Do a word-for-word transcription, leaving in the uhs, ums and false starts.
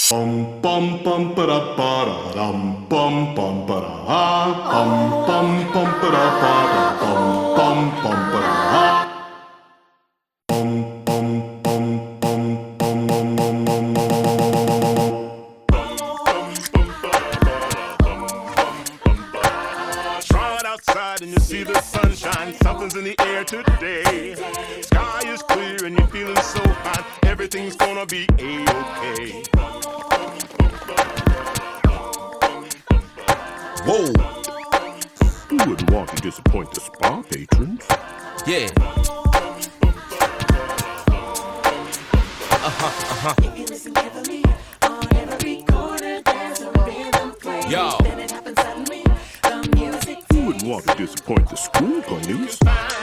Bum bum bum ba da ba da dum bum bum ba da ha bum bum bum ba da ba da bum bum bum ba da ha bum bum bum bum bum bum bum bum Try it outside and you see the sunshine. Something's in the air today. Sky is clear and you're feeling so fine. Everything's gonna be A-okay. Whoa! Who wouldn't want to disappoint the spa patrons? Yeah. If you listen carefully, on every corner there's a rhythm play. Yo. Then it happens suddenly, the music Who wouldn't want to disappoint the school bunnies? takes